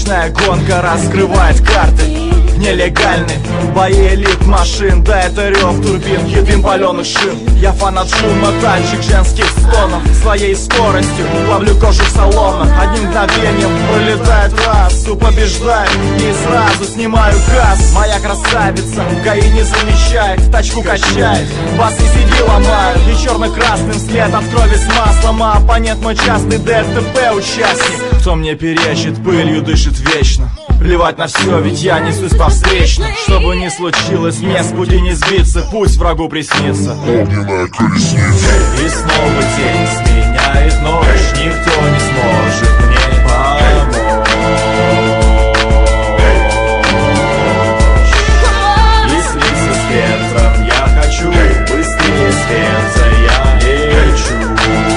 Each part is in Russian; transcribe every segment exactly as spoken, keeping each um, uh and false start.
Вечная гонка раскрывает карты. Нелегальный бои элит машин, да это рев турбин, едим паленых шин. Я фанат шума, тачек, женских стонов. Своей скоростью ловлю кожу салона. Одним мгновением пролетает трассу, побеждаю и сразу снимаю газ. Моя красавица ГАИ не замечает, тачку качает, бас и сиди ломаю. И черно-красным след от крови с маслом, а оппонент мой частный ДТП участник. Кто мне перечит, пылью дышит вечно. Плевать на все, ведь я несусь по встречной. Чтобы не случилось, мне с пути не сбиться, пусть врагу приснится огненная колесница. И снова день сменяет ночь, никто не сможет мне помочь. И слиться с ветром я хочу, быстрее света я лечу.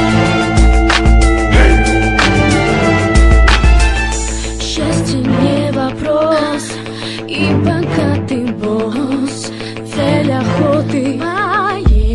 Счастье не вопрос, и пока ты босс, цель охоты моей.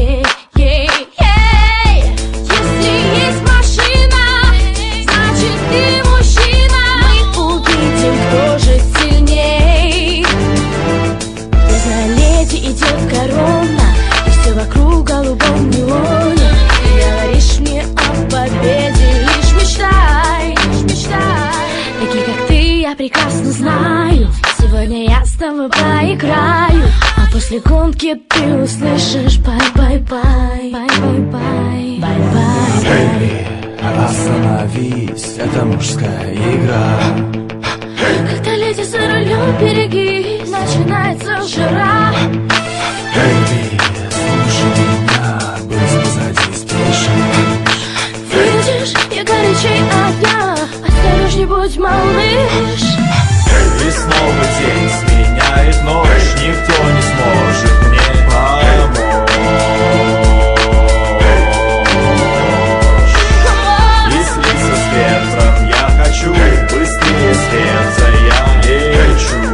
Если есть машина, значит ты мужчина. Мы увидим, кто же сильней. Поздно леди идет корона, и все вокруг голубом неоне. Ты говоришь мне о победе, лишь мечтай, лишь мечтай. Такие как ты я прекрасно знаю. Сегодня я с тобой поиграю, а после гонки ты услышишь бай-бай-бай, бай-бай-бай, бай-бай. Эй, остановись, это мужская игра. Когда леди за рулем, берегись, начинается жара. Эй, слушай меня, быстро сзади спеши. Видишь, я горячей огня, осторожней будь, малыш. И снова день сменяет ночь, никто не сможет мне помочь. И слиться с ветром я хочу, быстрее света я лечу.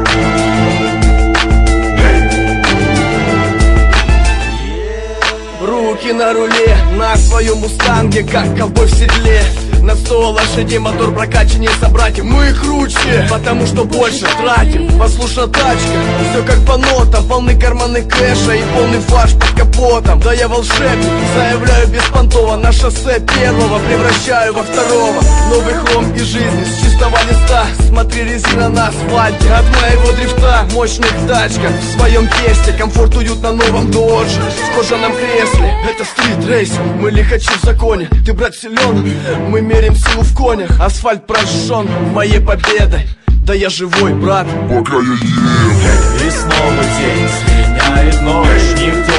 Руки на руле, на своем мустанге, как ковбой в седле. На сто лошадей мотор прокачаннее собратьев. Мы круче, потому что больше тратим. Послушна тачка, все как по нотам. Полны карманы кэша и полный фарш под капотом. Да я волшебник, заявляю беспонтово. На шоссе первого превращаю во второго. Новый хром и жизнь с чистого листа. Смотри, резина на асфальте от моего дрифта. Мощных тачках в своем тесте. Комфорт, уют на новом додже, в кожаном кресле. Это стрит-рейсинг, мы лихачи в законе. Ты, брат, силен, мы мерим силу в конях. Асфальт прожжен моей победой. Да я живой, брат, пока я ем. И снова день сменяет ночь, никто